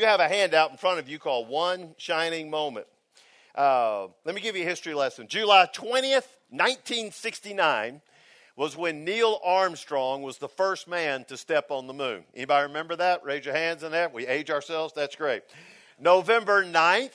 have a handout in front of you called One Shining Moment. Let me give you a history lesson. July 20th, 1969 was when Neil Armstrong was the first man to step on the moon. Anybody remember that? Raise your hands in there. We age ourselves. That's great. November 9th,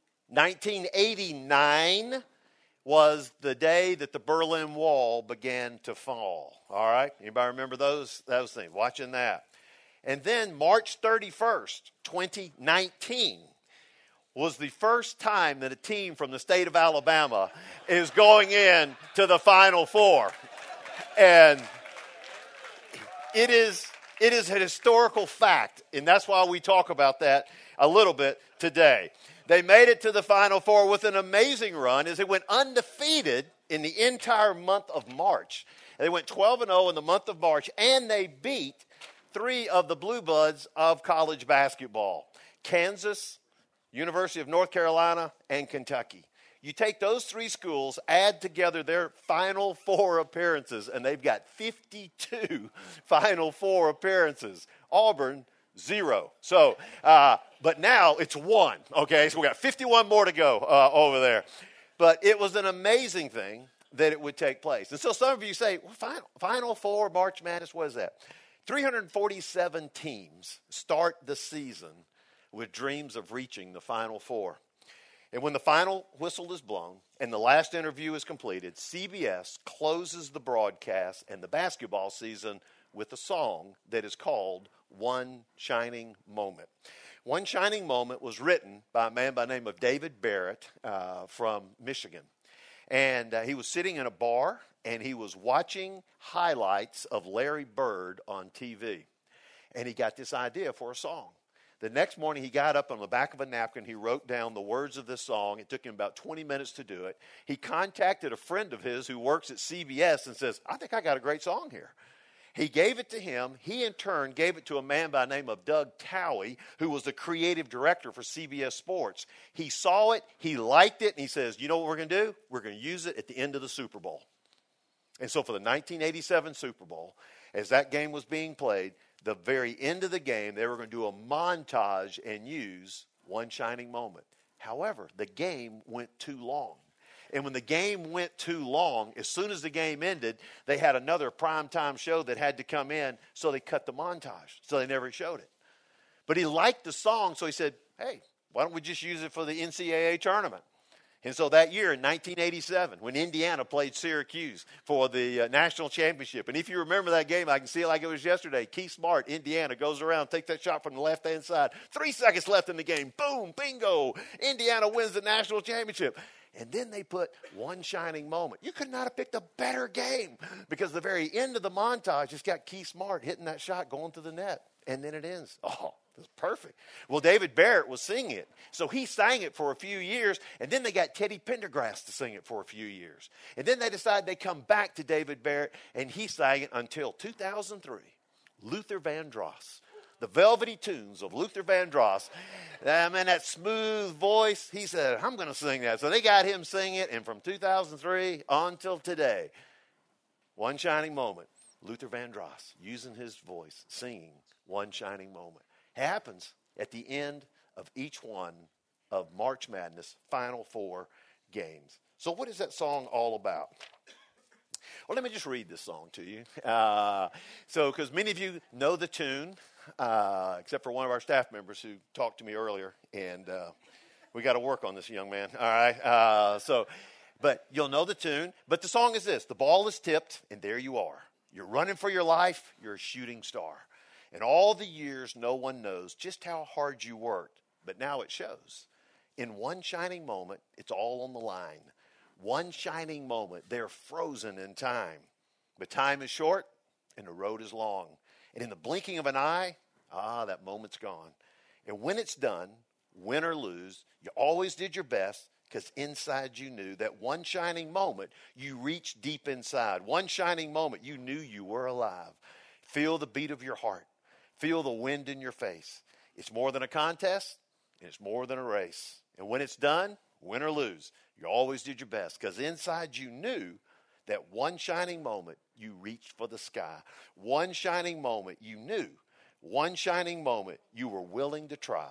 1989 was the day that the Berlin Wall began to fall. All right? Anybody remember those things? Watching that. And then March 31st, 2019 was the first time that a team from the state of Alabama is going in to the Final Four. And it is a historical fact, and that's why we talk about that a little bit today. They made it to the Final Four with an amazing run as they went undefeated in the entire month of March. They went 12-0 in the month of March, and they beat three of the blue bloods of college basketball: Kansas, University of North Carolina, and Kentucky. You take those three schools, add together their Final Four appearances, and they've got 52 Final Four appearances. Auburn, 0. So, but now it's 1, okay? So we got 51 more to go over there. But it was an amazing thing that it would take place. And so some of you say, well, Final Four, March Madness, what is that? 347 teams start the season with dreams of reaching the Final Four. And when the final whistle is blown and the last interview is completed, CBS closes the broadcast and the basketball season with a song that is called One Shining Moment. One Shining Moment was written by a man by the name of David Barrett from Michigan. And he was sitting in a bar and he was watching highlights of Larry Bird on TV. And he got this idea for a song. The next morning, he got up on the back of a napkin. He wrote down the words of this song. It took him about 20 minutes to do it. He contacted a friend of his who works at CBS and says, I think I got a great song here. He gave it to him. He, in turn, gave it to a man by the name of Doug Towie, who was the creative director for CBS Sports. He saw it. He liked it. And he says, you know what we're going to do? We're going to use it at the end of the Super Bowl. And so for the 1987 Super Bowl, as that game was being played, the very end of the game, they were going to do a montage and use One Shining Moment. However, the game went too long. And when the game went too long, as soon as the game ended, they had another primetime show that had to come in, so they cut the montage. So they never showed it. But he liked the song, so he said, hey, why don't we just use it for the NCAA tournament? And so that year in 1987, when Indiana played Syracuse for the national championship, and if you remember that game, I can see it like it was yesterday. Keith Smart, Indiana, goes around, takes that shot from the left-hand side. 3 seconds left in the game. Boom, bingo. Indiana wins the national championship. And then they put One Shining Moment. You could not have picked a better game because the very end of the montage just got Keith Smart hitting that shot, going to the net, and then it ends. Oh, that's perfect. Well, David Barrett was singing it. So he sang it for a few years, and then they got Teddy Pendergrass to sing it for a few years. And then they decided they'd come back to David Barrett, and he sang it until 2003. Luther Vandross. The velvety tunes of Luther Vandross. Man, that smooth voice, he said, I'm going to sing that. So they got him singing it, and from 2003 on till today, One Shining Moment, Luther Vandross using his voice, singing One Shining Moment. It happens at the end of each one of March Madness Final Four games. So what is that song all about? Well, let me just read this song to you. Because many of you know the tune, except for one of our staff members who talked to me earlier, and we got to work on this, young man. All right. But you'll know the tune. But the song is this: the ball is tipped, and there you are. You're running for your life. You're a shooting star. And all the years, no one knows just how hard you worked, but now it shows. In one shining moment, it's all on the line. One shining moment, they're frozen in time. But time is short, and the road is long. And in the blinking of an eye, that moment's gone. And when it's done, win or lose, you always did your best, because inside you knew that one shining moment, you reached deep inside. One shining moment, you knew you were alive. Feel the beat of your heart. Feel the wind in your face. It's more than a contest, and it's more than a race. And when it's done, win or lose, you always did your best, because inside you knew that one shining moment, you reached for the sky. One shining moment, you knew. One shining moment, you were willing to try.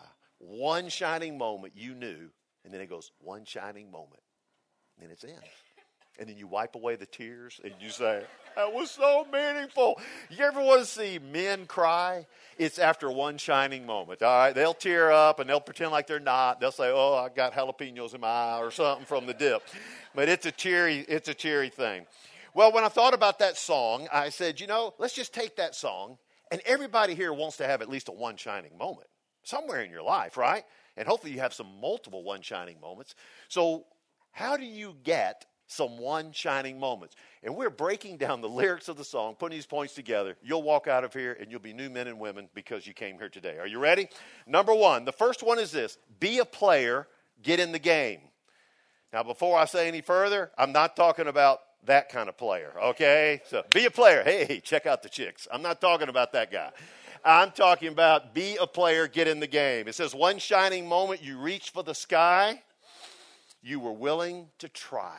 one shining moment you knew, and then it goes, one shining moment. And then it's in. And then you wipe away the tears and you say, that was so meaningful. You ever want to see men cry? It's after one shining moment. All right, they'll tear up and they'll pretend like they're not. They'll say, oh, I got jalapenos in my eye or something from the dip. But it's a cheery thing. Well, when I thought about that song, I said, let's just take that song. And everybody here wants to have at least a one shining moment somewhere in your life, right? And hopefully you have some multiple one shining moments. So how do you get some one shining moments? And we're breaking down the lyrics of the song, putting these points together. You'll walk out of here and you'll be new men and women because you came here today. Are you ready? Number one, the first one is this: be a player, get in the game. Now, before I say any further, I'm not talking about that kind of player, okay? So be a player. Hey, check out the chicks. I'm not talking about that guy. I'm talking about be a player, get in the game. It says, one shining moment, you reached for the sky. You were willing to try.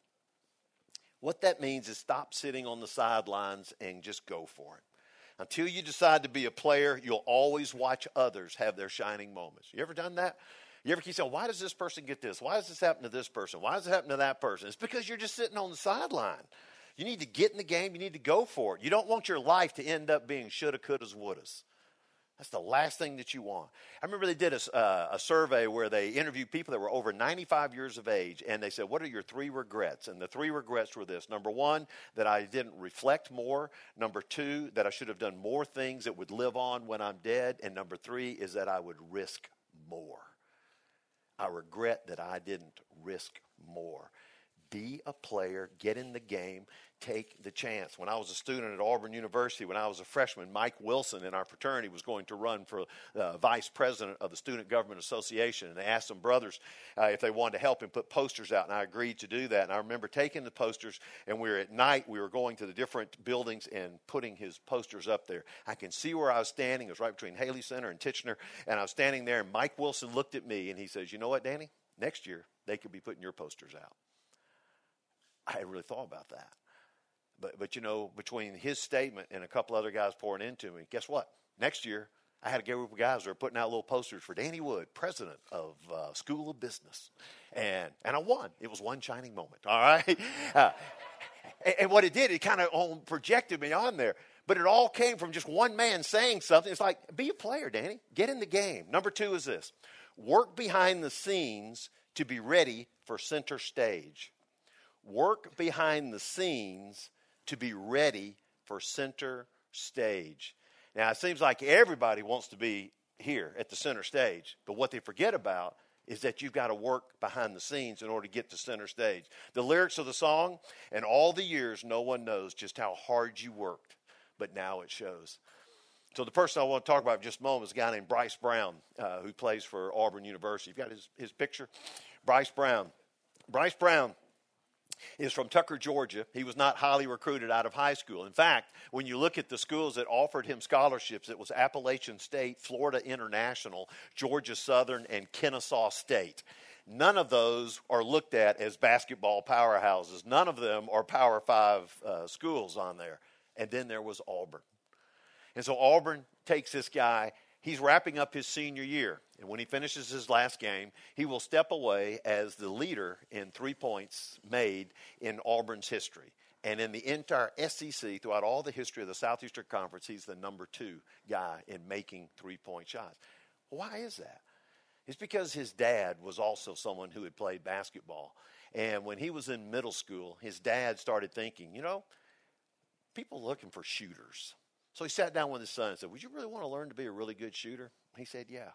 What that means is stop sitting on the sidelines and just go for it. Until you decide to be a player, you'll always watch others have their shining moments. You ever done that? You ever keep saying, why does this person get this? Why does this happen to this person? Why does it happen to that person? It's because you're just sitting on the sideline. You need to get in the game. You need to go for it. You don't want your life to end up being shoulda, couldas, wouldas. That's the last thing that you want. I remember they did a survey where they interviewed people that were over 95 years of age, and they said, what are your 3 regrets? And the 3 regrets were this. Number 1, that I didn't reflect more. Number 2, that I should have done more things that would live on when I'm dead. And number 3 is that I would risk more. I regret that I didn't risk more. Be a player, get in the game, take the chance. When I was a student at Auburn University, when I was a freshman, Mike Wilson in our fraternity was going to run for vice president of the Student Government Association. And they asked some brothers if they wanted to help him put posters out, and I agreed to do that. And I remember taking the posters, and at night, we were going to the different buildings and putting his posters up there. I can see where I was standing. It was right between Haley Center and Tichenor, and I was standing there, and Mike Wilson looked at me, and he says, you know what, Danny? Next year, they could be putting your posters out. I hadn't really thought about that. But between his statement and a couple other guys pouring into me, guess what? Next year, I had a group of guys that were putting out little posters for Danny Wood, president of School of Business. And I won. It was one shining moment, all right? And what it did, it kind of projected me on there. But it all came from just one man saying something. It's like, be a player, Danny. Get in the game. Number 2 is this: work behind the scenes to be ready for center stage. Work behind the scenes to be ready for center stage. Now, it seems like everybody wants to be here at the center stage, but what they forget about is that you've got to work behind the scenes in order to get to center stage. The lyrics of the song, and all the years, no one knows just how hard you worked, but now it shows. So the person I want to talk about in just a moment is a guy named Bryce Brown, who plays for Auburn University. You've got his picture? Bryce Brown. Bryce Brown is from Tucker, Georgia. He was not highly recruited out of high school. In fact, when you look at the schools that offered him scholarships, it was Appalachian State, Florida International, Georgia Southern, and Kennesaw State. None of those are looked at as basketball powerhouses. None of them are Power 5 schools on there. And then there was Auburn. And so Auburn takes this guy. He's wrapping up his senior year, and when he finishes his last game, he will step away as the leader in 3 points made in Auburn's history. And in the entire SEC, throughout all the history of the Southeastern Conference, he's the number 2 guy in making 3-point shots. Why is that? It's because his dad was also someone who had played basketball. And when he was in middle school, his dad started thinking, people are looking for shooters. So he sat down with his son and said, would you really want to learn to be a really good shooter? He said, yeah.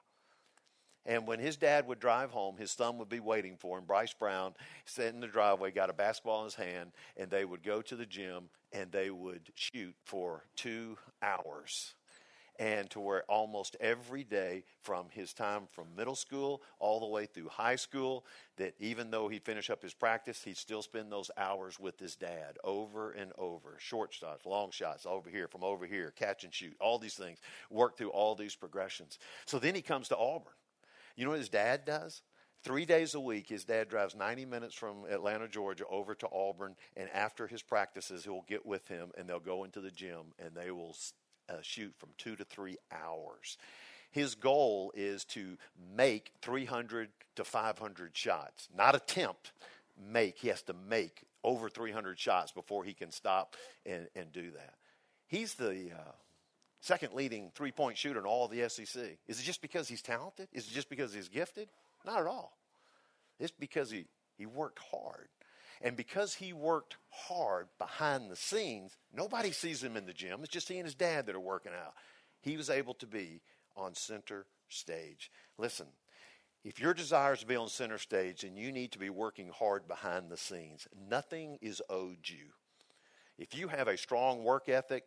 And when his dad would drive home, his son would be waiting for him. Bryce Brown sat in the driveway, got a basketball in his hand, and they would go to the gym and they would shoot for 2 hours. And to where almost every day from his time from middle school all the way through high school, that even though he'd finish up his practice, he'd still spend those hours with his dad over and over. Short shots, long shots, from over here, catch and shoot, all these things. Work through all these progressions. So then he comes to Auburn. You know what his dad does? 3 days a week, his dad drives 90 minutes from Atlanta, Georgia, over to Auburn. And after his practices, he'll get with him, and they'll go into the gym, and they will shoot from 2 to 3 hours. His goal is to make 300 to 500 shots, not attempt, make. He has to make over 300 shots before he can stop and do that. He's the second leading three-point shooter in all of the SEC. Is it just because he's talented? Is it just because he's gifted? Not at all. It's because he worked hard. And because he worked hard behind the scenes, nobody sees him in the gym. It's just he and his dad that are working out. He was able to be on center stage. Listen, if your desire is to be on center stage, then you need to be working hard behind the scenes. Nothing is owed you. If you have a strong work ethic,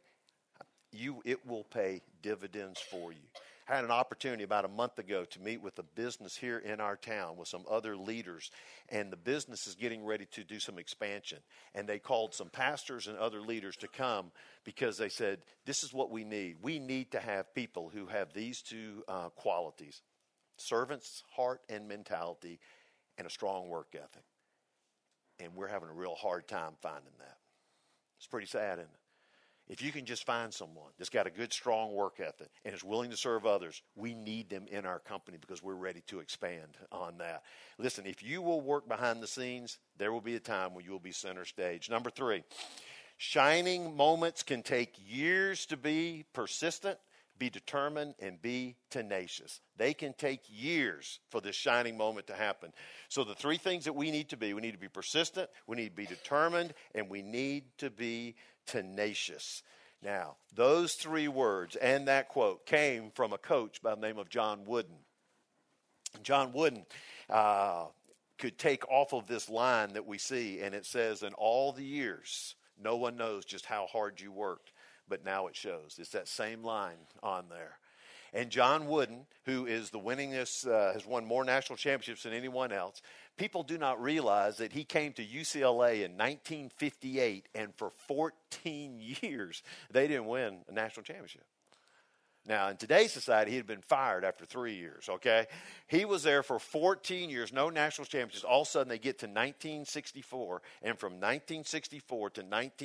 it will pay dividends for you. I had an opportunity about a month ago to meet with a business here in our town with some other leaders, and the business is getting ready to do some expansion. And they called some pastors and other leaders to come because they said, this is what we need. We need to have people who have these two qualities: servant's heart and mentality, and a strong work ethic. And we're having a real hard time finding that. It's pretty sad, isn't it? If you can just find someone that's got a good, strong work ethic and is willing to serve others, we need them in our company because we're ready to expand on that. Listen, if you will work behind the scenes, there will be a time when you will be center stage. Number 3, shining moments can take years to be persistent, be determined, and be tenacious. They can take years for this shining moment to happen. So the 3 things that we need to be persistent, we need to be determined, and we need to be tenacious. Now, those 3 words and that quote came from a coach by the name of John Wooden. John Wooden could take off of this line that we see, and it says, in all the years, no one knows just how hard you worked, but now it shows. It's that same line on there. And John Wooden, who is the winningest, has won more national championships than anyone else. People do not realize that he came to UCLA in 1958, and for 14 years, they didn't win a national championship. Now, in today's society, he had been fired after 3 years, okay? He was there for 14 years, no national championships. All of a sudden, they get to 1964, and from 1964 to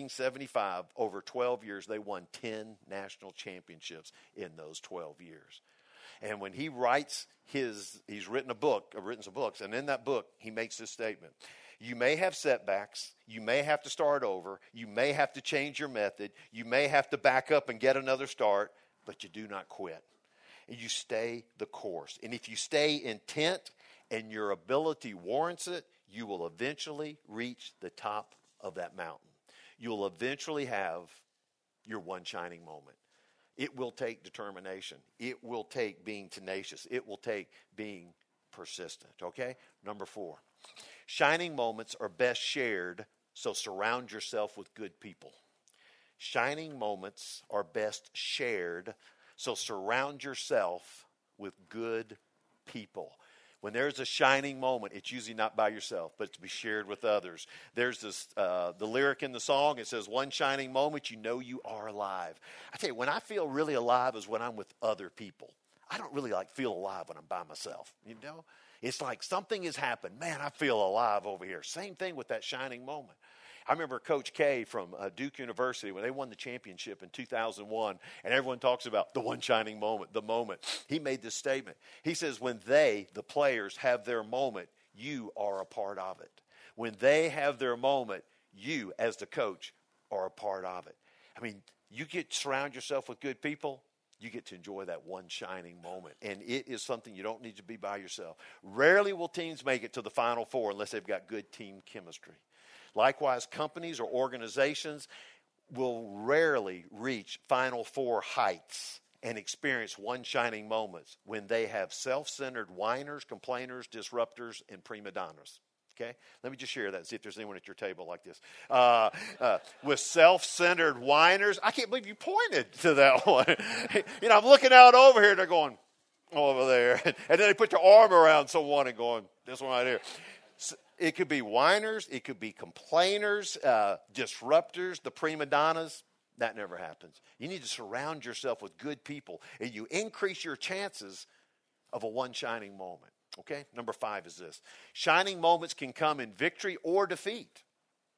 1975, over 12 years, they won 10 national championships in those 12 years. And when he writes he's written some books, and in that book, he makes this statement. You may have setbacks. You may have to start over. You may have to change your method. You may have to back up and get another start, but you do not quit. And you stay the course. And if you stay intent and your ability warrants it, you will eventually reach the top of that mountain. You'll eventually have your one shining moment. It will take determination. It will take being tenacious. It will take being persistent, okay? Number 4, shining moments are best shared, so surround yourself with good people. Shining moments are best shared, so surround yourself with good people. When there's a shining moment, it's usually not by yourself, but to be shared with others. There's this the lyric in the song. It says, one shining moment, you know you are alive. I tell you, when I feel really alive is when I'm with other people. I don't really feel alive when I'm by myself, you know. It's like something has happened. Man, I feel alive over here. Same thing with that shining moment. I remember Coach K from Duke University when they won the championship in 2001, and everyone talks about the one shining moment, the moment. He made this statement. He says, when they, the players, have their moment, you are a part of it. When they have their moment, you, as the coach, are a part of it. I mean, you get to surround yourself with good people, you get to enjoy that one shining moment. And it is something you don't need to be by yourself. Rarely will teams make it to the Final Four unless they've got good team chemistry. Likewise, companies or organizations will rarely reach Final Four heights and experience one shining moments when they have self-centered whiners, complainers, disruptors, and prima donnas. Okay? Let me just share that and see if there's anyone at your table like this. With self-centered whiners. I can't believe you pointed to that one. I'm looking out over here and they're going, over there. And then they put their arm around someone and going, this one right here. It could be whiners. It could be complainers, disruptors, the prima donnas. That never happens. You need to surround yourself with good people, and you increase your chances of a one shining moment. Okay? Number 5 is this. Shining moments can come in victory or defeat.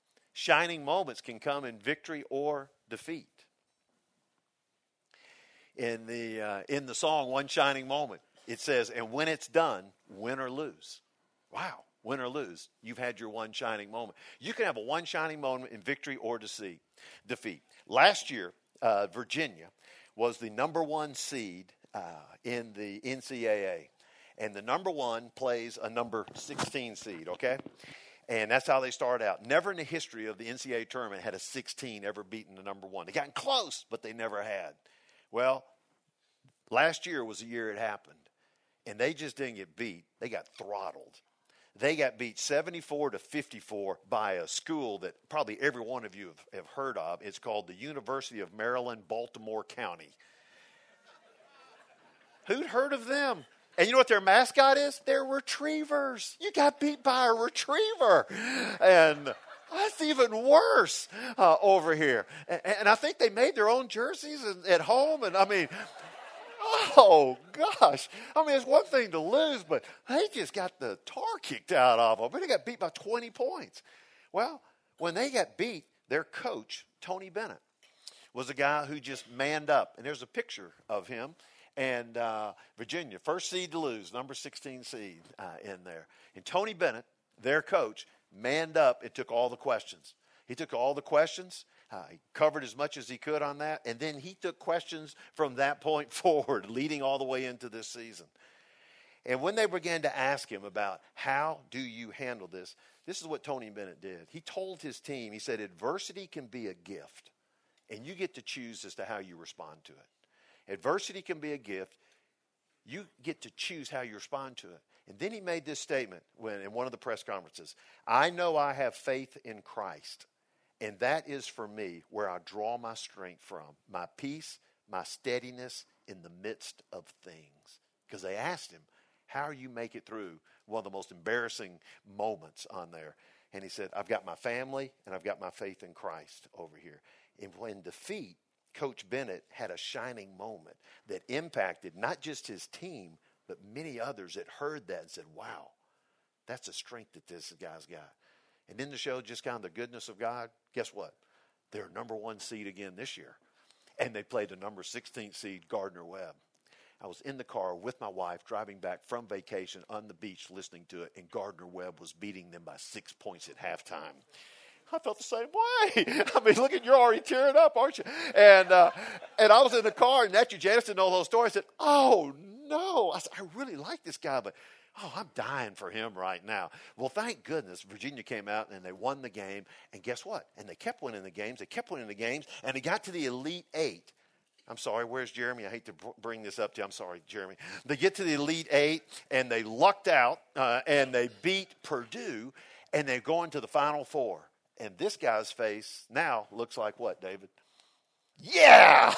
Shining moments can come in victory or defeat. in the song One Shining Moment. It says, and when it's done, win or lose. Wow, win or lose. You've had your one shining moment. You can have a one shining moment in victory or defeat. Last year, Virginia was the number one seed in the NCAA. And the number one plays a number 16 seed, okay? And that's how they start out. Never in the history of the NCAA tournament had a 16 ever beaten the number one. They gotten close, but they never had. Well, last year was the year it happened. And they just didn't get beat. They got throttled. They got beat 74-54 by a school that probably every one of you have heard of. It's called the University of Maryland, Baltimore County. Who'd heard of them? And you know what their mascot is? They're retrievers. You got beat by a retriever. And that's even worse over here. And I think they made their own jerseys at home. And I mean, oh, gosh. I mean, it's one thing to lose, but they just got the tar kicked out of them. But they got beat by 20 points. Well, when they got beat, their coach, Tony Bennett, was a guy who just manned up. And there's a picture of him. And Virginia, first seed to lose, number 16 seed in there. And Tony Bennett, their coach, manned up and took all the questions. He took all the questions. He covered as much as he could on that. And then he took questions from that point forward, leading all the way into this season. And when they began to ask him about how do you handle this, this is what Tony Bennett did. He told his team, he said, adversity can be a gift, and you get to choose as to how you respond to it. Adversity can be a gift. You get to choose how you respond to it. And then he made this statement in one of the press conferences. I know I have faith in Christ, and that is for me where I draw my strength from, my peace, my steadiness in the midst of things. Because they asked him, how you make it through one of the most embarrassing moments on there. And he said, I've got my family and I've got my faith in Christ over here. And when defeat, Coach Bennett had a shining moment that impacted not just his team, but many others that heard that and said, wow, that's a strength that this guy's got. And then to show just kind of the goodness of God, guess what? They're number one seed again this year. And they played the number 16 seed Gardner-Webb. I was in the car with my wife driving back from vacation on the beach listening to it, and Gardner-Webb was beating them by 6 points at halftime. I felt the same way. I mean, look, you're already tearing up, aren't you? And I was in the car, and nephew Janice didn't know the whole story. I said, oh, no. I said, I really like this guy, but, I'm dying for him right now. Well, thank goodness Virginia came out, and they won the game. And guess what? And they kept winning the games. They kept winning the games, and they got to the Elite Eight. I'm sorry, where's Jeremy? I hate to bring this up to you. I'm sorry, Jeremy. They get to the Elite Eight, and they lucked out, and they beat Purdue, and they're going to the Final Four. And this guy's face now looks like what, David? Yeah!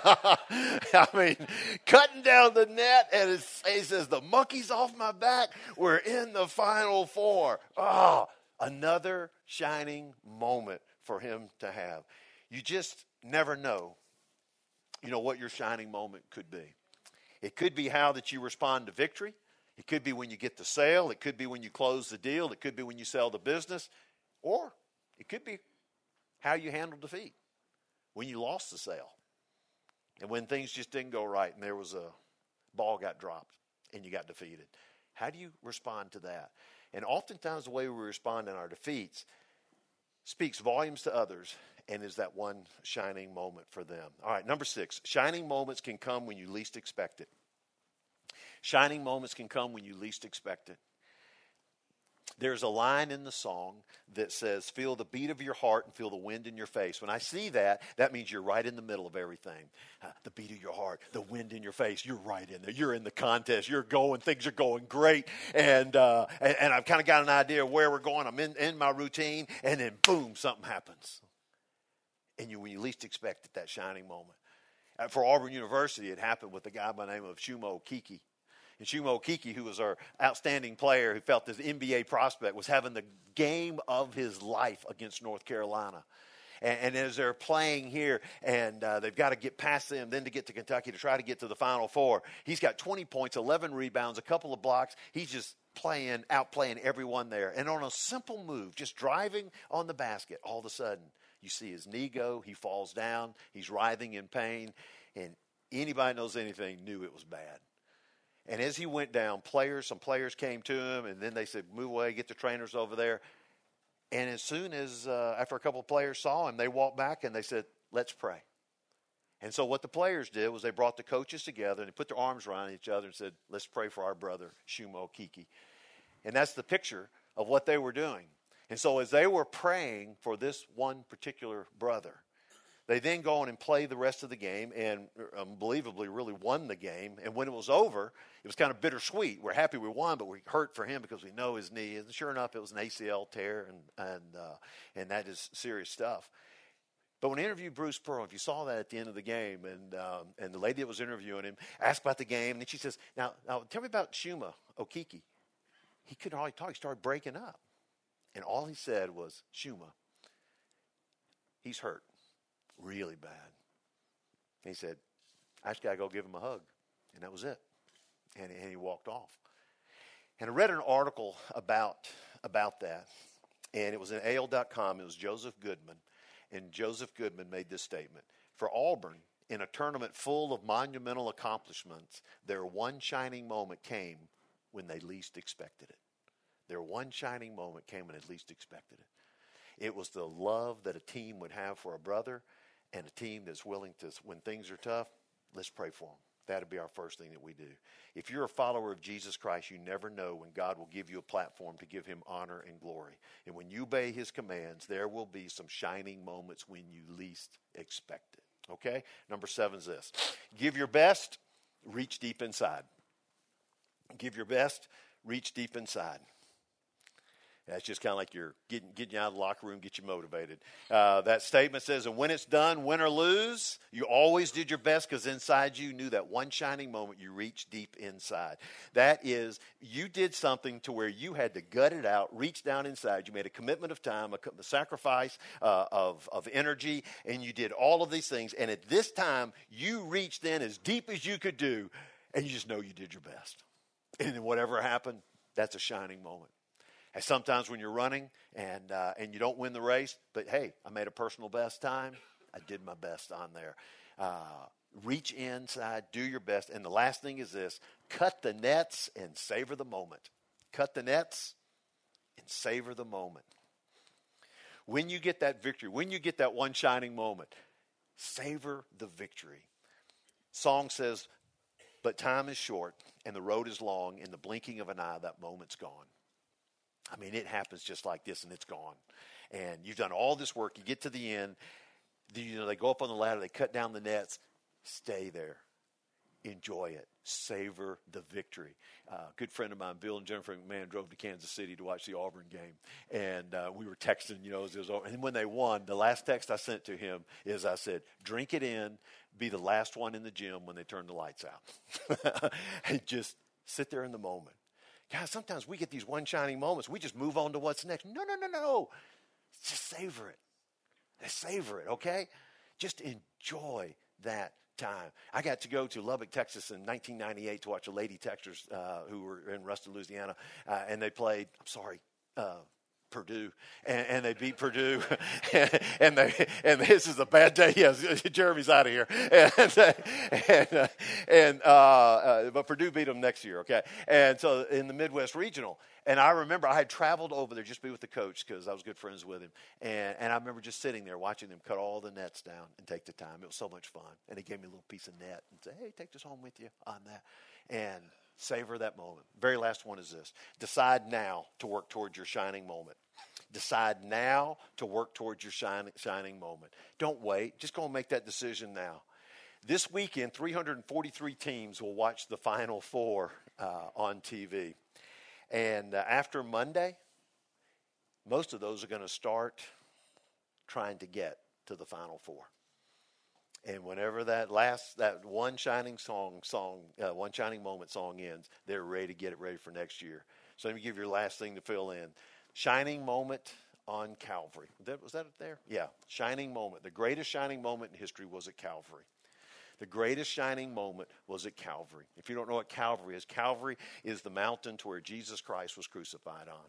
I mean, cutting down the net, and he says, the monkey's off my back. We're in the Final Four. Oh, another shining moment for him to have. You just never know, what your shining moment could be. It could be how that you respond to victory. It could be when you get the sale. It could be when you close the deal. It could be when you sell the business. Or it could be how you handle defeat, when you lost the sale, and when things just didn't go right, and there was a ball got dropped, and you got defeated. How do you respond to that? And oftentimes the way we respond in our defeats speaks volumes to others and is that one shining moment for them. All right, number 6, shining moments can come when you least expect it. Shining moments can come when you least expect it. There's a line in the song that says, feel the beat of your heart and feel the wind in your face. When I see that, that means you're right in the middle of everything. The beat of your heart, the wind in your face, you're right in there. You're in the contest. You're going. Things are going great. And I've kind of got an idea of where we're going. I'm in my routine, and then boom, something happens. And when you least expect it, that shining moment. For Auburn University, it happened with a guy by the name of Chuma Okeke. And Chuma Okeke, who was our outstanding player, who felt this NBA prospect, was having the game of his life against North Carolina. And as they're playing here, and they've got to get past them, then to get to Kentucky to try to get to the Final Four. He's got 20 points, 11 rebounds, a couple of blocks. He's just outplaying everyone there. And on a simple move, just driving on the basket, all of a sudden, you see his knee go. He falls down. He's writhing in pain. And Anybody knows anything knew it was bad. And as he went down, some players came to him, and then they said, move away, get the trainers over there. And as soon as, after a couple of players saw him, they walked back and they said, let's pray. And so what the players did was they brought the coaches together and they put their arms around each other and said, let's pray for our brother, Shuma Okeke. And that's the picture of what they were doing. And so as they were praying for this one particular brother, they then go on and play the rest of the game and unbelievably really won the game. And when it was over, it was kind of bittersweet. We're happy we won, but we hurt for him because we know his knee. And sure enough, it was an ACL tear, and that is serious stuff. But when I interviewed Bruce Pearl, if you saw that at the end of the game, and the lady that was interviewing him asked about the game, and then she says, now tell me about Shuma Okeke. He couldn't hardly talk. He started breaking up. And all he said was, Shuma, he's hurt really bad. And he said, I just got to go give him a hug. And that was it. And he walked off. And I read an article about that. And it was in AL.com. It was Joseph Goodman. And Joseph Goodman made this statement. For Auburn, in a tournament full of monumental accomplishments, their one shining moment came when they least expected it. Their one shining moment came when they least expected it. It was the love that a team would have for a brother, and a team that's willing to, when things are tough, let's pray for them. That'd be our first thing that we do. If you're a follower of Jesus Christ, you never know when God will give you a platform to give him honor and glory. And when you obey his commands, there will be some shining moments when you least expect it. Okay? Number 7 is this. Give your best, reach deep inside. Give your best, reach deep inside. That's just kind of like you're getting you out of the locker room, get you motivated. That statement says, and when it's done, win or lose, you always did your best because inside you knew that one shining moment you reached deep inside. That is, you did something to where you had to gut it out, reach down inside. You made a commitment of time, a sacrifice of energy, and you did all of these things. And at this time, you reached in as deep as you could do, and you just know you did your best. And then whatever happened, that's a shining moment. And sometimes when you're running and you don't win the race, but hey, I made a personal best time. I did my best on there. Reach inside, do your best. And the last thing is this, cut the nets and savor the moment. Cut the nets and savor the moment. When you get that victory, when you get that one shining moment, savor the victory. Song says, but time is short and the road is long. In the blinking of an eye, that moment's gone. I mean, it happens just like this, and it's gone. And you've done all this work. You get to the end. They go up on the ladder. They cut down the nets. Stay there. Enjoy it. Savor the victory. A good friend of mine, Bill and Jennifer McMahon, drove to Kansas City to watch the Auburn game. And we were texting, as it was over. And when they won, the last text I sent to him is I said, drink it in, be the last one in the gym when they turn the lights out. And just sit there in the moment. Guys, sometimes we get these one shining moments. We just move on to what's next. No. Just savor it. Savor it, okay? Just enjoy that time. I got to go to Lubbock, Texas in 1998 to watch the Lady Texans who were in Ruston, Louisiana. And they played, Purdue, and they beat Purdue, and this is a bad day. Yes, Jeremy's out of here, but Purdue beat them next year. Okay, and so in the Midwest Regional, and I remember I had traveled over there just to be with the coach because I was good friends with him, and I remember just sitting there watching them cut all the nets down and take the time. It was so much fun, and they gave me a little piece of net and said, "Hey, take this home with you on that," and savor that moment. Very last one is this. Decide now to work towards your shining moment. Decide now to work towards your shining moment. Don't wait. Just go and make that decision now. This weekend, 343 teams will watch the Final Four on TV. And after Monday, most of those are going to start trying to get to the Final Four. And whenever that one shining one shining moment song ends, they're ready to get it ready for next year. So let me give you your last thing to fill in. Shining moment on Calvary. Was that there? Yeah. Shining moment. The greatest shining moment in history was at Calvary. The greatest shining moment was at Calvary. If you don't know what Calvary is the mountain to where Jesus Christ was crucified on.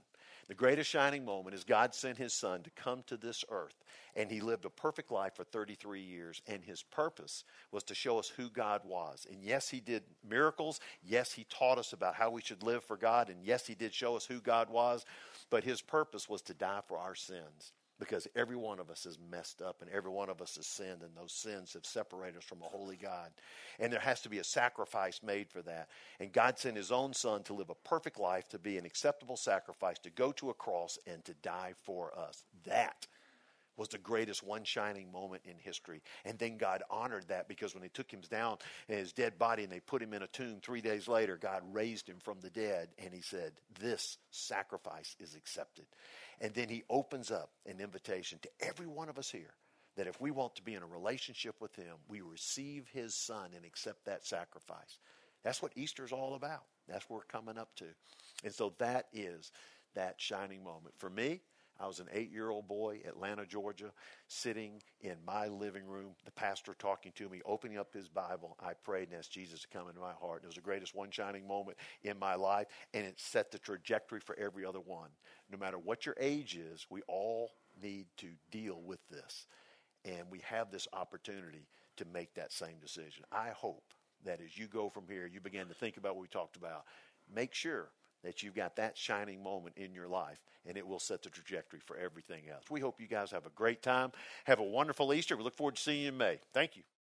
The greatest shining moment is God sent his son to come to this earth, and he lived a perfect life for 33 years, and his purpose was to show us who God was. And yes, he did miracles. Yes, he taught us about how we should live for God, and yes, he did show us who God was, but his purpose was to die for our sins. Because every one of us is messed up and every one of us has sinned, and those sins have separated us from a holy God. And there has to be a sacrifice made for that. And God sent his own son to live a perfect life, to be an acceptable sacrifice, to go to a cross and to die for us. That was the greatest one shining moment in history. And then God honored that, because when they took him down in his dead body and they put him in a tomb 3 days later, God raised him from the dead, and he said, this sacrifice is accepted. And then he opens up an invitation to every one of us here that if we want to be in a relationship with him, we receive his son and accept that sacrifice. That's what Easter is all about. That's what we're coming up to. And so that is that shining moment. For me, I was an 8-year-old boy, Atlanta, Georgia, sitting in my living room, the pastor talking to me, opening up his Bible. I prayed and asked Jesus to come into my heart. It was the greatest one shining moment in my life, and it set the trajectory for every other one. No matter what your age is, we all need to deal with this, and we have this opportunity to make that same decision. I hope that as you go from here, you begin to think about what we talked about. Make sure that you've got that shining moment in your life, and it will set the trajectory for everything else. We hope you guys have a great time. Have a wonderful Easter. We look forward to seeing you in May. Thank you.